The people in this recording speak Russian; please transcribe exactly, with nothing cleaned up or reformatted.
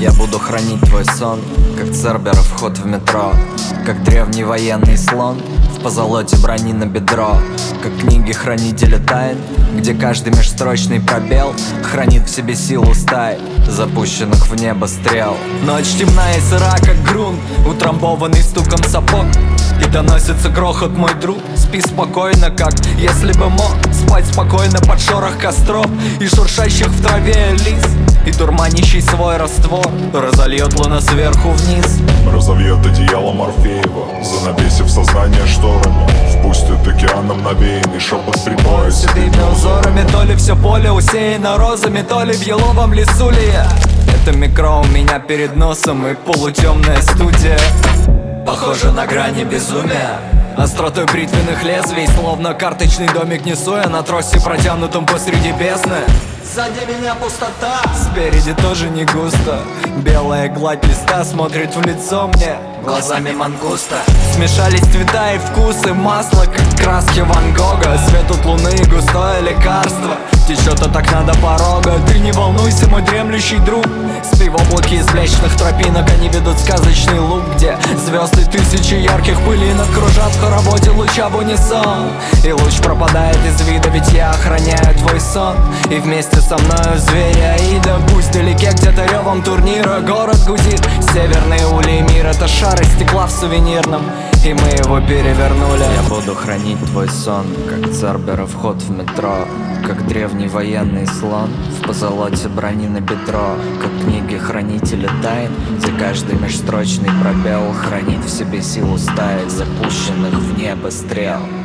Я буду хранить твой сон, как Церберов вход в метро, как древний военный слон в позолоте брони на бедро, как книги хранителя тайн, где каждый межстрочный пробел хранит в себе силу стай, запущенных в небо стрел. Ночь темна и сыра, как грунт, утрамбованный стуком сапог, и доносится грохот, мой друг. Спи спокойно, как если бы мог спать спокойно под шорох костров и шуршащих в траве лис, и дурманящий свой раствор разольет луна сверху вниз. Разовьет одеяло Морфеева, занавесив сознание шторами, впустит океаном навеянный шепот прибоя седыми узорами. То ли все поле усеяно розами, то ли в еловом лесу ли я. Это микро у меня перед носом и полутемная студия, похоже на грани безумия. Остротой бритвенных лезвий, словно карточный домик несу я на тросе, протянутом посреди бездны. Сзади меня пустота, спереди тоже не густо. Белая гладь листа смотрит в лицо мне глазами мангуста. Смешались цвета и вкусы, масло, как краски Ван Гога. Свет от луны и густое лекарство течет от окна до порога. Ты не волнуйся, мой дремлющий друг, спи в облаке из млечных тропинок. Они ведут сказочный луг, где звезды тысячи ярких пылинок кружат в хороводе луча в унисон. И луч пропадает из вида, ведь я охраняю твой сон. И вместе со мною звери Аида, пусть вдалеке где-то ревом турнира город гудит. Северные улей мира — это шар из стекла в сувенирном, и мы его перевернули. Я буду хранить твой сон, как Церберов вход в метро, как древний военный слон в позолоте брони на бедро, как книги хранителя тайн, где каждый межстрочный пробел хранит в себе силу стаи, запущенных в небо стрел.